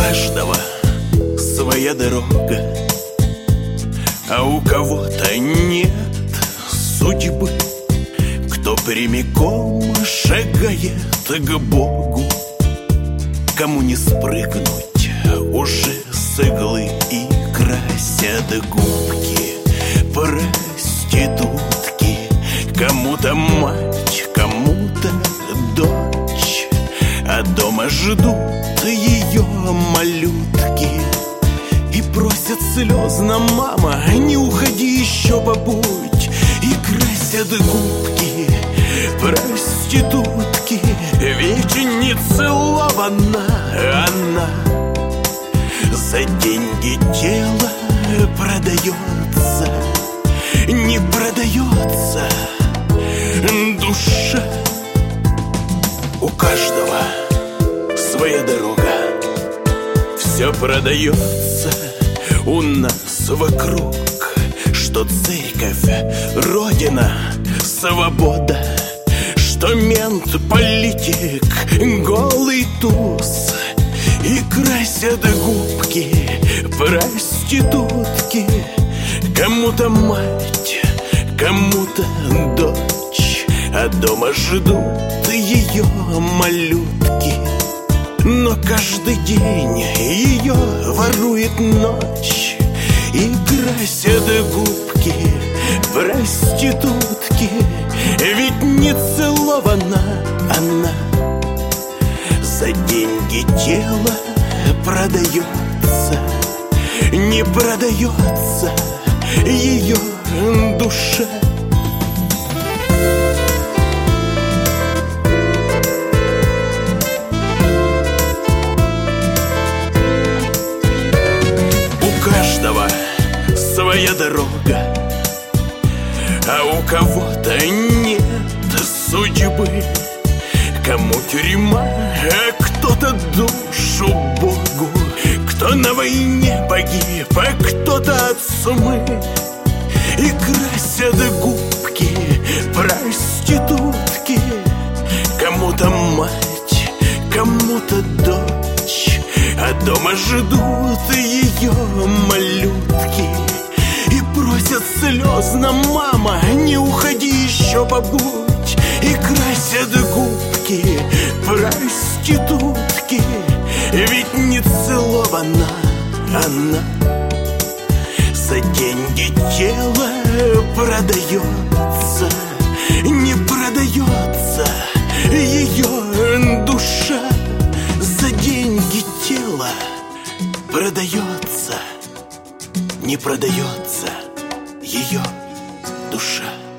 каждого своя дорога, а у кого-то нет судьбы. Кто прямиком шагает к Богу, кому не спрыгнуть уже с иглы, и красят губки проститутки. Кому-то мать, кому-то дочь, а дома ждут ее малютки и просят слезно: мама, не уходи еще, побудь. И красят губки проститутки, ведь не целована она. За деньги тело продается, не продается душа. У каждого своя дорога, все продается у нас вокруг. Что церковь, родина, свобода, что мент, политик, голый туз. И красят губки проститутки. Кому-то мать, кому-то дочь, а дома ждут ее малютки. Но каждый день ее ворует ночь. И красят губки проститутки, ведь не целована она. За деньги тело продается, не продается ее душа. У каждого своя дорога, а у кого-то нет судьбы. Кому тюрьма, а кто-то душу Богу. Кто на войне погиб, а кто-то от сумы. И красят губки проститутки. Кому-то мать, кому-то дочь, а дома ждут ее малютки и просят слезно: мама, не уходи еще, побудь. И красят губки проститутки, ведь не целована она. За деньги тело продается, не продается ее душа. За деньги тело продается, не продается ее душа.